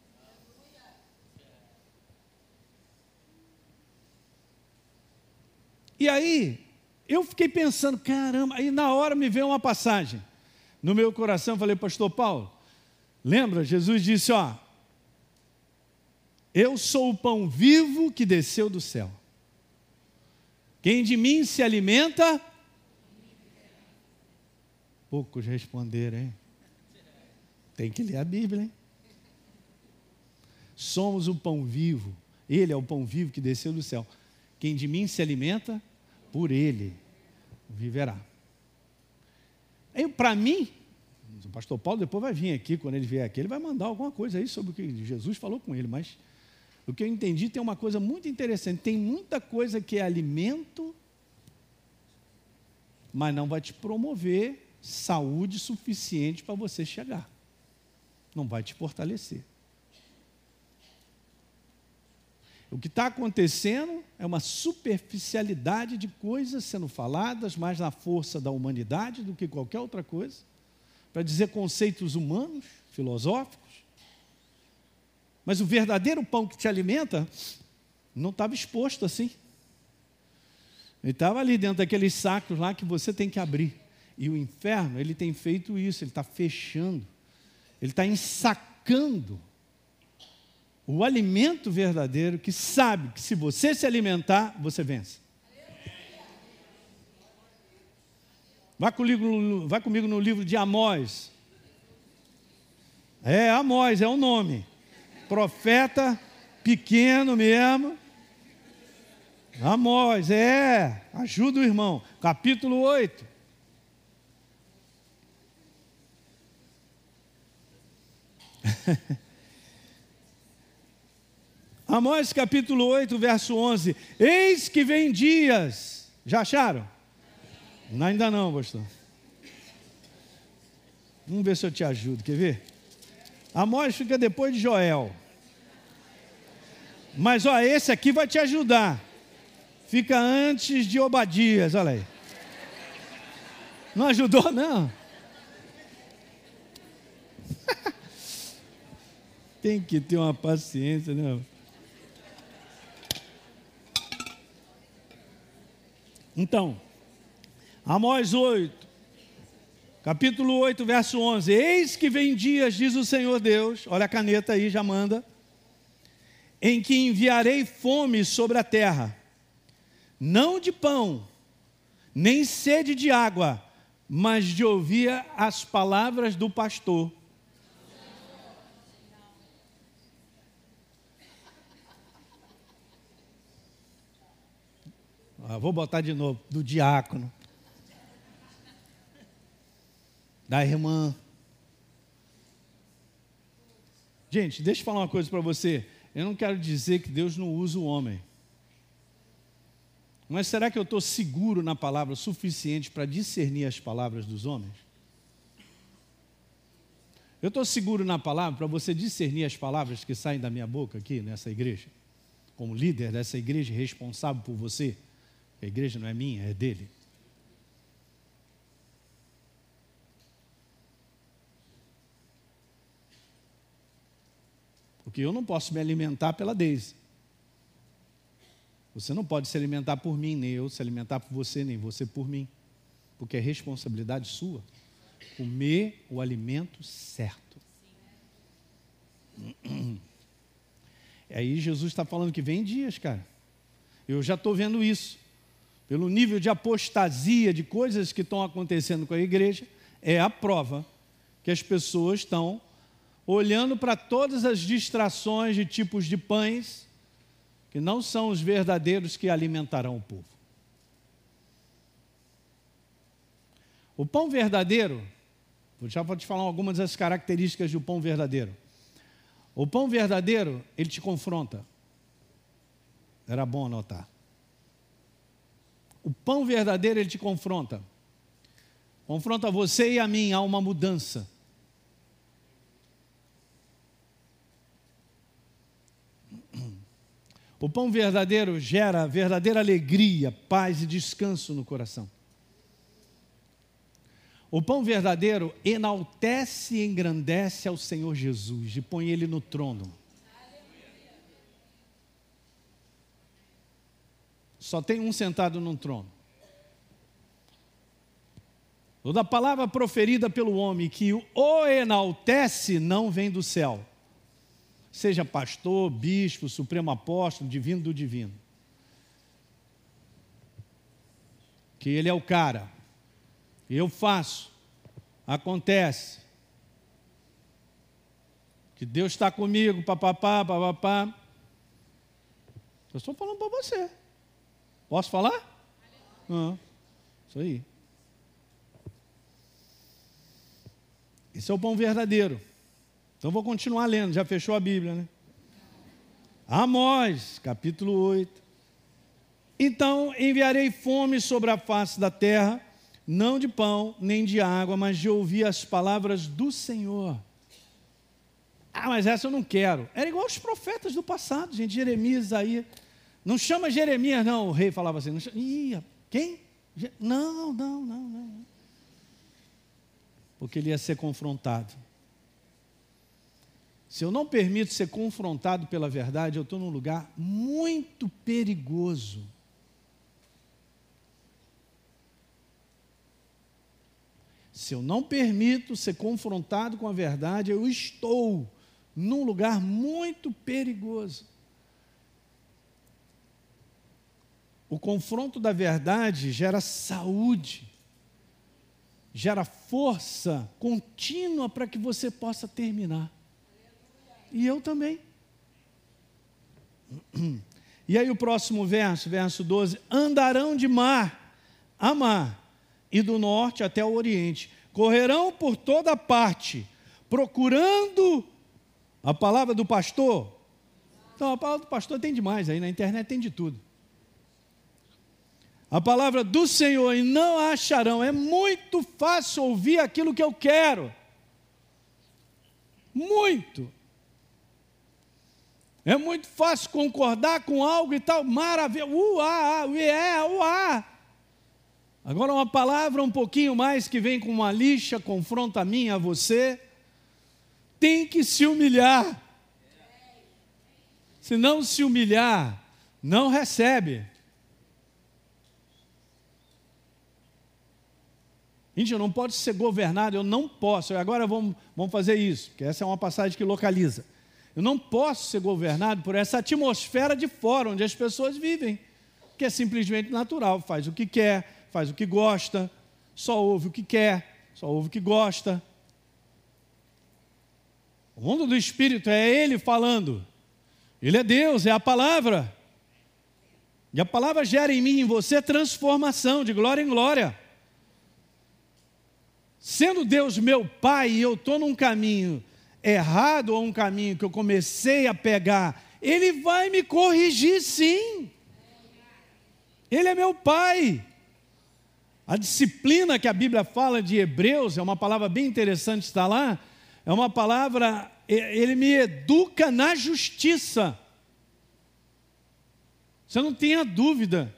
E aí, eu fiquei pensando, caramba, aí na hora me veio uma passagem. No meu coração, eu falei, pastor Paulo, lembra? Jesus disse, ó, eu sou o pão vivo que desceu do céu. Quem de mim se alimenta... Poucos responderam, hein? Tem que ler a Bíblia, hein? Somos o pão vivo. Ele é o pão vivo que desceu do céu. Quem de mim se alimenta, por ele viverá. Para mim, o pastor Paulo depois vai vir aqui, quando ele vier aqui, ele vai mandar alguma coisa aí sobre o que Jesus falou com ele, mas o que eu entendi tem uma coisa muito interessante, tem muita coisa que é alimento, mas não vai te promover saúde suficiente para você chegar, não vai te fortalecer. O que está acontecendo é uma superficialidade de coisas sendo faladas, mais na força da humanidade do que qualquer outra coisa, para dizer conceitos humanos, filosóficos. Mas o verdadeiro pão que te alimenta não estava exposto assim. Ele estava ali dentro daqueles sacos lá que você tem que abrir. E o inferno, ele tem feito isso, ele está fechando, ele está ensacando o alimento verdadeiro, que sabe que se você se alimentar, você vence. Vai comigo, vai comigo no livro de Amós. É, Amós é o nome. Profeta pequeno mesmo. Amós, é. Ajuda o irmão. Capítulo oito. Amós capítulo oito, verso onze. Eis que vem dias. Já acharam? Não, ainda não, pastor. Vamos ver se eu te ajudo, quer ver? Amós fica depois de Joel. Mas, ó, esse aqui vai te ajudar. Fica antes de Obadias, olha aí. Não ajudou, não? Tem que ter uma paciência, né? Então, Amós oito, capítulo oito, verso onze. Eis que vem dias, diz o Senhor Deus, olha a caneta aí, já manda, em que enviarei fome sobre a terra, não de pão, nem sede de água, mas de ouvir as palavras do pastor. Ah, vou botar de novo, do diácono, da irmã. Gente, deixa eu falar uma coisa para você. Eu não quero dizer que Deus não usa o homem. Mas será que eu estou seguro na palavra o suficiente para discernir as palavras dos homens? Eu estou seguro na palavra para você discernir as palavras que saem da minha boca aqui nessa igreja? Como líder dessa igreja, responsável por você. A igreja não é minha, é dele. Porque eu não posso me alimentar pela Deise. Você não pode se alimentar por mim, nem eu se alimentar por você, nem você por mim. Porque é responsabilidade sua comer o alimento certo. E aí Jesus está falando que vem dias, cara. Eu já estou vendo isso. Pelo nível de apostasia de coisas que estão acontecendo com a igreja, é a prova que as pessoas estão olhando para todas as distrações de tipos de pães que não são os verdadeiros que alimentarão o povo. O pão verdadeiro, vou já vou te falar algumas das características do pão verdadeiro. O pão verdadeiro, ele te confronta. Era bom anotar. O pão verdadeiro, ele te confronta. Confronta você e a mim a uma mudança. O pão verdadeiro gera verdadeira alegria, paz e descanso no coração. O pão verdadeiro enaltece e engrandece ao Senhor Jesus e põe Ele no trono. Só tem um sentado num trono. Toda palavra proferida pelo homem que o enaltece não vem do céu. Seja pastor, bispo, supremo apóstolo, divino do divino. que ele é o cara, eu faço, acontece, que Deus está comigo, papapá, papapá. Eu estou falando para você. Posso falar? Ah, isso aí. Esse é o pão verdadeiro. Então vou continuar lendo, já fechou a Bíblia, né? Amós, capítulo oito. Então enviarei fome sobre a face da terra, não de pão, nem de água, mas de ouvir as palavras do Senhor. Ah, mas essa eu não quero. Era igual os profetas do passado, gente, Jeremias, Isaías. Não chama Jeremias, não, o rei falava assim. Não chama, Ih, quem? Não, não, não, não. Porque ele ia ser confrontado. Se eu não permito ser confrontado pela verdade, eu estou num lugar muito perigoso. Se eu não permito ser confrontado com a verdade, eu estou num lugar muito perigoso. O confronto da verdade gera saúde, gera força contínua para que você possa terminar. E eu também. E aí o próximo verso, verso doze. Andarão de mar a mar, e do norte até o oriente. Correrão por toda parte, procurando a palavra do pastor. Então, a palavra do pastor tem demais aí, na internet tem de tudo. A palavra do Senhor, e não a acharão. É muito fácil ouvir aquilo que eu quero. Muito. É muito fácil concordar com algo e tal. Maravilha. Uá, ué, uá. Agora uma palavra um pouquinho mais que vem com uma lixa, confronta a mim, a você. Tem que se humilhar. Se não se humilhar, não recebe. Gente, eu não posso ser governado, eu não posso. Agora vamos, vamos fazer isso, porque essa é uma passagem que localiza. Eu não posso ser governado por essa atmosfera de fora, onde as pessoas vivem, que é simplesmente natural, faz o que quer, faz o que gosta, só ouve o que quer, só ouve o que gosta. O mundo do Espírito é Ele falando. Ele é Deus, é a palavra. E a palavra gera em mim e em você transformação, de glória em glória. Sendo Deus meu Pai e eu estou num caminho errado ou um caminho que eu comecei a pegar, Ele vai me corrigir sim. Ele é meu Pai. A disciplina que a Bíblia fala de Hebreus, é uma palavra bem interessante, está lá, é uma palavra, Ele me educa na justiça. Você não tenha dúvida.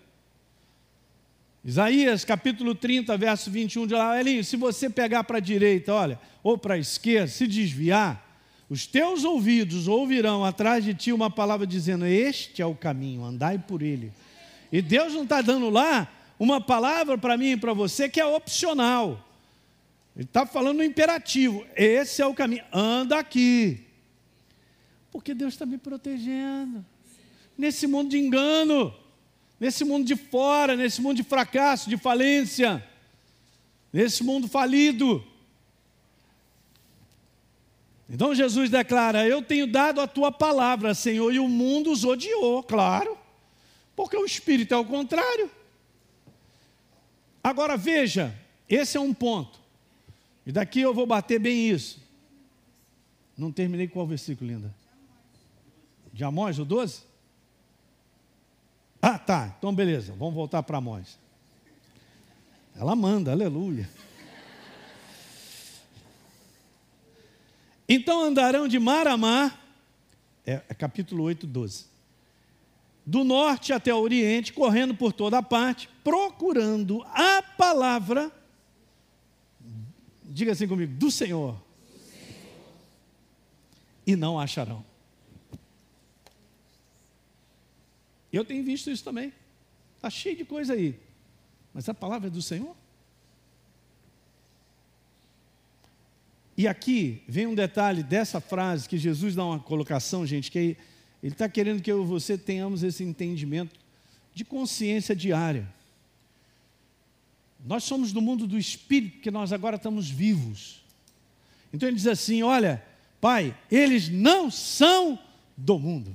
Isaías capítulo trinta, verso vinte e um, de lá, Elinho, se você pegar para a direita, olha, ou para a esquerda, se desviar, os teus ouvidos ouvirão atrás de ti uma palavra dizendo, este é o caminho, andai por ele. E Deus não está dando lá uma palavra para mim e para você que é opcional. Ele está falando no imperativo, esse é o caminho, anda aqui. Porque Deus está me protegendo. Nesse mundo de engano, nesse mundo de fora, nesse mundo de fracasso, de falência, nesse mundo falido. Então Jesus declara, eu tenho dado a tua palavra, Senhor, e o mundo os odiou, claro, porque o Espírito é o contrário. Agora veja, esse é um ponto, e daqui eu vou bater bem isso. Não terminei qual versículo, linda? De Amós, o doze? Ah, tá, então beleza, vamos voltar para Amós. Ela manda, aleluia. Então andarão de mar a mar, é, é capítulo oito, doze. Do norte até o oriente, correndo por toda parte, procurando a palavra, diga assim comigo, do Senhor. Do Senhor. E não acharão. Eu tenho visto isso também. Está cheio de coisa aí. Mas a palavra é do Senhor? E aqui vem um detalhe dessa frase que Jesus dá uma colocação, gente, que Ele está querendo que eu e você tenhamos esse entendimento de consciência diária. Nós somos do mundo do Espírito, porque nós agora estamos vivos. Então ele diz assim, olha, Pai, eles não são do mundo.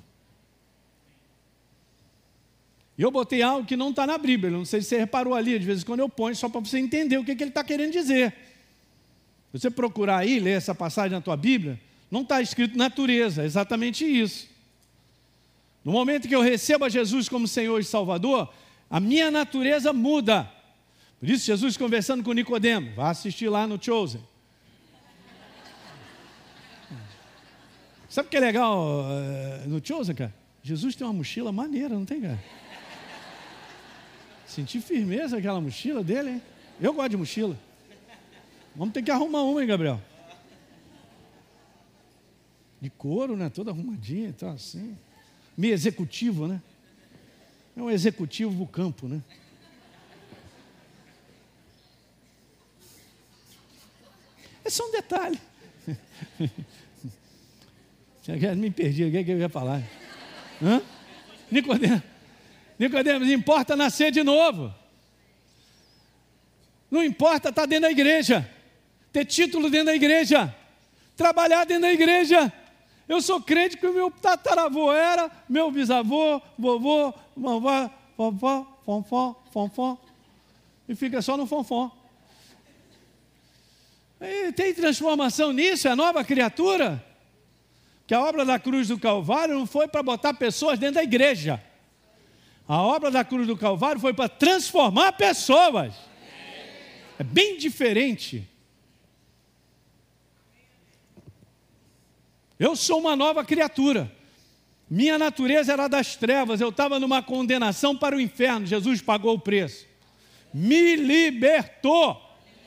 E eu botei algo que não está na Bíblia, não sei se você reparou ali, de vez em quando eu ponho, só para você entender o que, que ele está querendo dizer. Se você procurar aí, ler essa passagem na tua Bíblia, não está escrito natureza, é exatamente isso. No momento que eu recebo a Jesus como Senhor e Salvador, a minha natureza muda. Por isso, Jesus conversando com Nicodemo, vai assistir lá no Chosen. Sabe o que é legal uh, no Chosen, cara? Jesus tem uma mochila maneira, não tem, cara? Senti firmeza aquela mochila dele, hein? Eu gosto de mochila. Vamos ter que arrumar uma, hein, Gabriel? De couro, né? Toda arrumadinha, então assim. Meio executivo, né? É um executivo do campo, né? É só um detalhe. Me perdi, o que eu ia falar? Hã? Nicodemo. Nicodemo, importa nascer de novo. Não importa estar dentro da igreja, ter título dentro da igreja, trabalhar dentro da igreja. Eu sou crente que o meu tataravô era, meu bisavô, vovô, vovó, vovó, fonfó, fonfó, e fica só no fonfó. E tem transformação nisso, é nova criatura. Que a obra da cruz do Calvário não foi para botar pessoas dentro da igreja. A obra da cruz do Calvário foi para transformar pessoas. É bem diferente. Eu sou uma nova criatura. Minha natureza era das trevas. Eu estava numa condenação para o inferno. Jesus pagou o preço. Me libertou.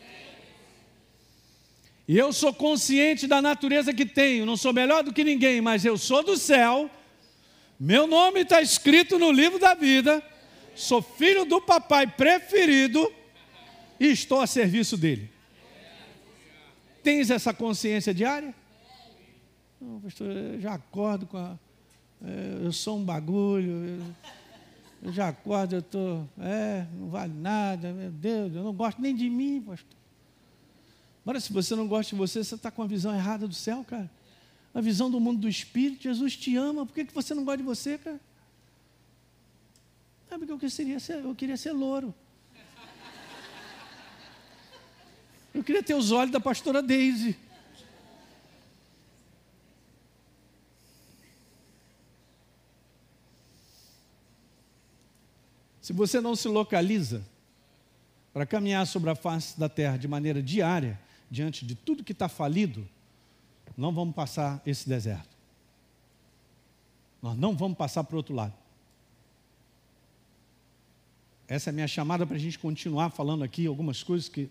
E eu sou consciente da natureza que tenho. Não sou melhor do que ninguém, mas eu sou do céu. Meu nome está escrito no livro da vida. Sou filho do papai preferido e estou a serviço dele. Tens essa consciência diária? Não, pastor, eu já acordo com a... É, eu sou um bagulho, eu, eu já acordo, eu estou... É, não vale nada, meu Deus, eu não gosto nem de mim, pastor. Agora, se você não gosta de você, você está com a visão errada do céu, cara. A visão do mundo do Espírito. Jesus te ama, por que que você não gosta de você, cara? É porque eu queria ser, eu queria ser louro. Eu queria ter os olhos da pastora Daisy. Se você não se localiza para caminhar sobre a face da terra de maneira diária, diante de tudo que está falido, não vamos passar esse deserto. Nós não vamos passar para o outro lado. Essa é a minha chamada para a gente continuar falando aqui algumas coisas que...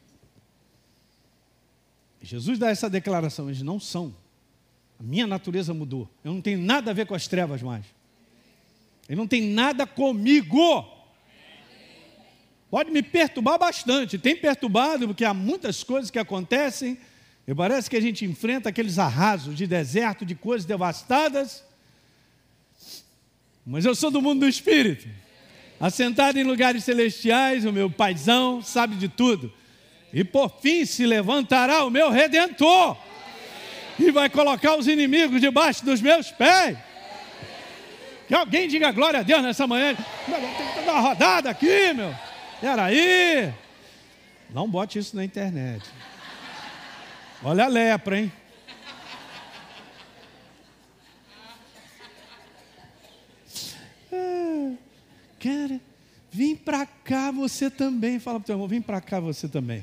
Jesus dá essa declaração, eles não são. A minha natureza mudou. Eu não tenho nada a ver com as trevas mais. Ele não tem nada comigo. Pode me perturbar bastante. Tem perturbado, porque há muitas coisas que acontecem. E parece que a gente enfrenta aqueles arrasos de deserto, de coisas devastadas. Mas eu sou do mundo do Espírito. Assentado em lugares celestiais, o meu paizão sabe de tudo. E por fim se levantará o meu Redentor. E vai colocar os inimigos debaixo dos meus pés. Que alguém diga glória a Deus nessa manhã. Tem que dar uma rodada aqui, meu. Peraí. Não bote isso na internet. Olha a lepra, hein? Ah, cara, vem pra cá você também. Fala pro teu irmão, vem pra cá você também.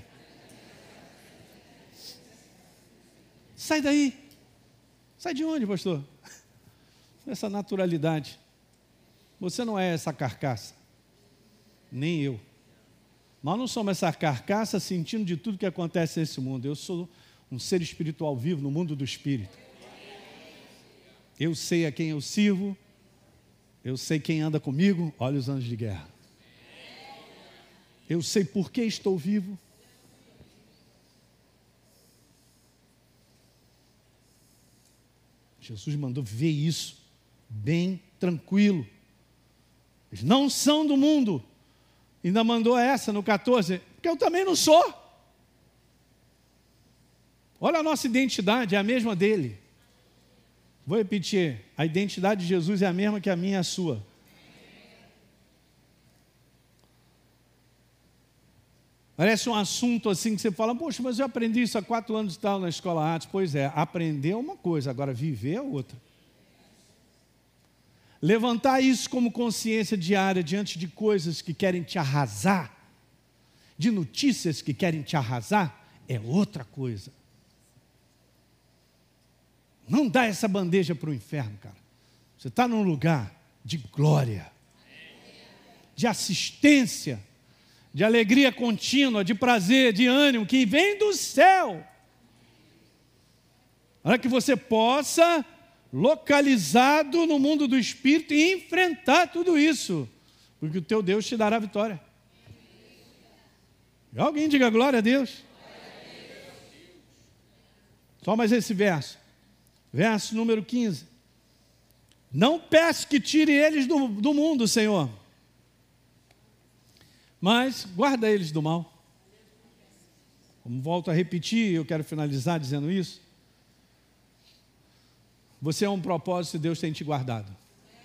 Sai daí. Sai de onde, pastor? Essa naturalidade. Você não é essa carcaça. Nem eu. Nós não somos essa carcaça sentindo de tudo que acontece nesse mundo. Eu sou um ser espiritual vivo no mundo do Espírito. Eu sei a quem eu sirvo. Eu sei quem anda comigo. Olha os anjos de guerra. Eu sei por que estou vivo. Jesus mandou ver isso bem tranquilo. Eles não são do mundo. Ainda mandou essa no quatorze, porque eu também não sou. Olha a nossa identidade, é a mesma dele. Vou repetir, a identidade de Jesus é a mesma que a minha e a sua. Parece um assunto assim que você fala, poxa, mas eu aprendi isso há quatro anos e tal na Escola Artes. Pois é, aprender é uma coisa, agora viver é outra. Levantar isso como consciência diária diante de coisas que querem te arrasar, de notícias que querem te arrasar, é outra coisa. Não dá essa bandeja para o inferno, cara. Você está num lugar de glória, de assistência, de alegria contínua, de prazer, de ânimo, que vem do céu. Para que você possa, localizado no mundo do Espírito, enfrentar tudo isso. Porque o teu Deus te dará vitória. E alguém diga glória a Deus. Só mais esse verso. Verso número quinze. Não peço que tire eles do, do mundo, Senhor, mas guarda eles do mal. Como volto a repetir, eu quero finalizar dizendo isso. Você é um propósito e Deus tem te guardado.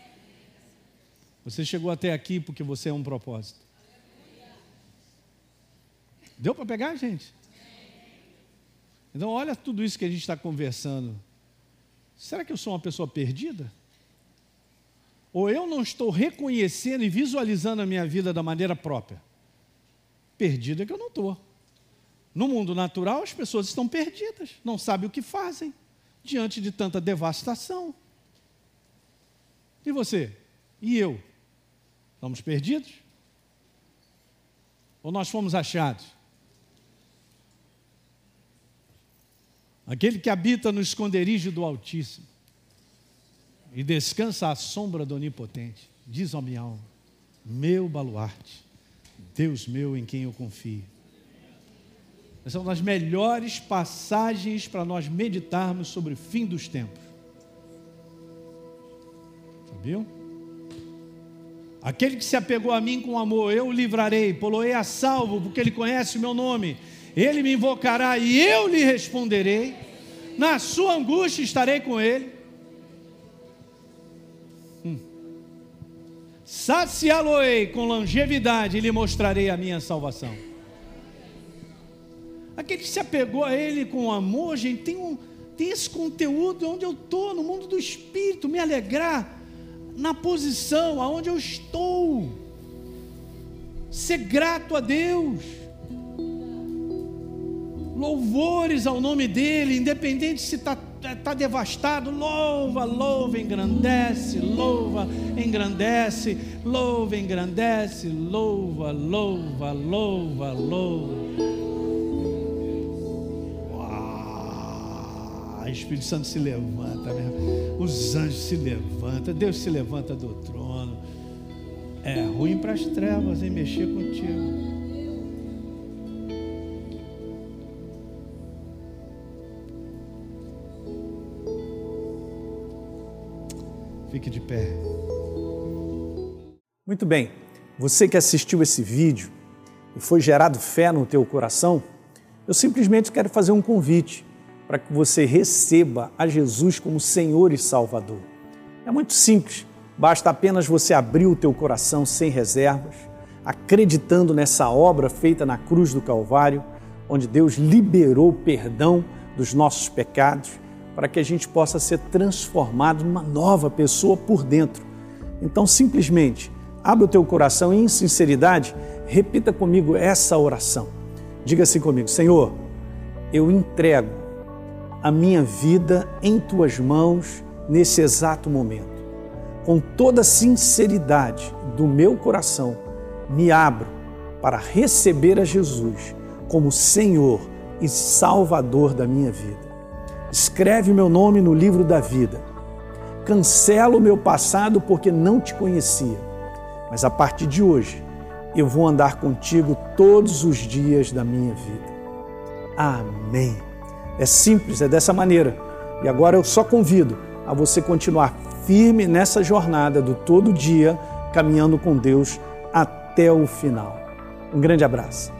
Você chegou até aqui porque você é um propósito. Deu para pegar, gente? Então olha tudo isso que a gente está conversando. Será que eu sou uma pessoa perdida? Ou eu não estou reconhecendo e visualizando a minha vida da maneira própria? Perdido é que eu não estou. No mundo natural, as pessoas estão perdidas, não sabem o que fazem diante de tanta devastação. E você? E eu? Estamos perdidos? Ou nós fomos achados? Aquele que habita no esconderijo do Altíssimo e descansa à sombra do Onipotente, diz a minha alma, meu baluarte, Deus meu em quem eu confio. Essa é uma das melhores passagens para nós meditarmos sobre o fim dos tempos. Sabiam? Aquele que se apegou a mim com amor, eu o livrarei, poloei a salvo, porque ele conhece o meu nome. Ele me invocará e eu lhe responderei. Na sua angústia estarei com ele. Hum. Saciá-lo-ei com longevidade e lhe mostrarei a minha salvação. Aquele que se apegou a ele com amor, gente, tem, um, tem esse conteúdo onde eu estou, no mundo do Espírito, me alegrar na posição aonde eu estou. Ser grato a Deus. Louvores ao nome dele, independente se está tá devastado, louva, louva, engrandece, louva, engrandece, louva, engrandece, louva, louva, louva, louva. Uau, o Espírito Santo se levanta, os anjos se levantam, Deus se levanta do trono. É ruim para as trevas em mexer contigo. Fique de pé. Muito bem, você que assistiu esse vídeo e foi gerado fé no teu coração, eu simplesmente quero fazer um convite para que você receba a Jesus como Senhor e Salvador. É muito simples, basta apenas você abrir o teu coração sem reservas, acreditando nessa obra feita na cruz do Calvário, onde Deus liberou o perdão dos nossos pecados, para que a gente possa ser transformado numa nova pessoa por dentro. Então, simplesmente, abre o teu coração e, em sinceridade, repita comigo essa oração. Diga assim comigo: Senhor, eu entrego a minha vida em Tuas mãos nesse exato momento. Com toda a sinceridade do meu coração, me abro para receber a Jesus como Senhor e Salvador da minha vida. Escreve meu nome no livro da vida. Cancela o meu passado porque não te conhecia. Mas a partir de hoje, eu vou andar contigo todos os dias da minha vida. Amém. É simples, é dessa maneira. E agora eu só convido a você continuar firme nessa jornada do todo dia, caminhando com Deus até o final. Um grande abraço.